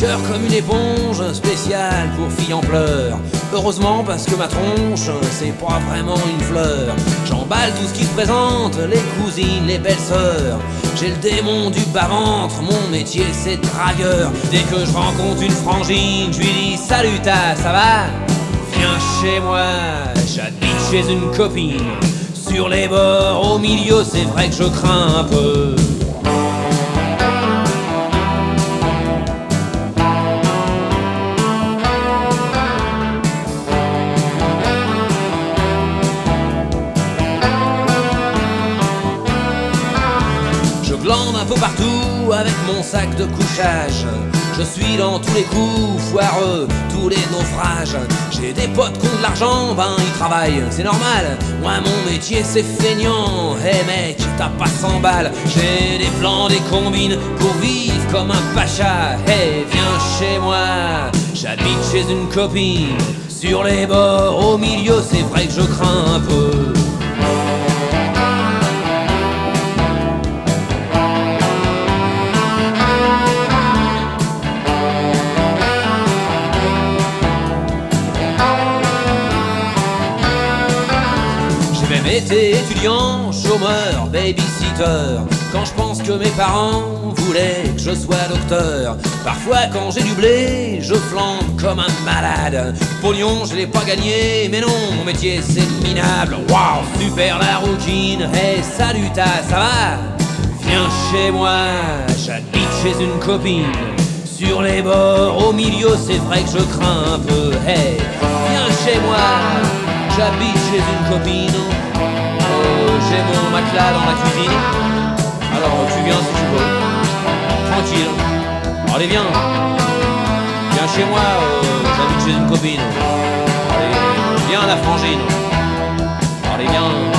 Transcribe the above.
Cœur comme une éponge, spéciale pour filles en pleurs. Heureusement parce que ma tronche, c'est pas vraiment une fleur. J'emballe tout ce qui se présente, les cousines, les belles-sœurs. J'ai le démon du bas-ventre, mon métier c'est dragueur. Dès que je rencontre une frangine, je lui dis salut ça va? Viens chez moi, j'habite chez une copine. Sur les bords, au milieu, c'est vrai que je crains un peu. Je glande un peu partout avec mon sac de couchage. Je suis dans tous les coups foireux, tous les naufrages. J'ai des potes qui ont de l'argent, ben ils travaillent, c'est normal. Moi mon métier c'est feignant. Hey mec, t'as pas 100 balles. J'ai des plans, des combines pour vivre comme un pacha. Hey viens chez moi, j'habite chez une copine. Sur les bords, au milieu, c'est vrai que je crains un peu. Été étudiant, chômeur, babysitter. Quand je pense que mes parents voulaient que je sois docteur. Parfois quand j'ai du blé, je flambe comme un malade. Pognon, je l'ai pas gagné, mais non, mon métier c'est minable. Waouh, super la routine. Hey, salut ça va? Viens chez moi, j'habite chez une copine. Sur les bords, au milieu, c'est vrai que je crains un peu. Hey, viens chez moi, j'habite chez une copine. J'ai mon matelas dans la cuisine. Alors tu viens si tu veux. Tranquille. Allez viens. Viens chez moi, j'habite chez une copine. Allez, viens la frangine. Allez viens.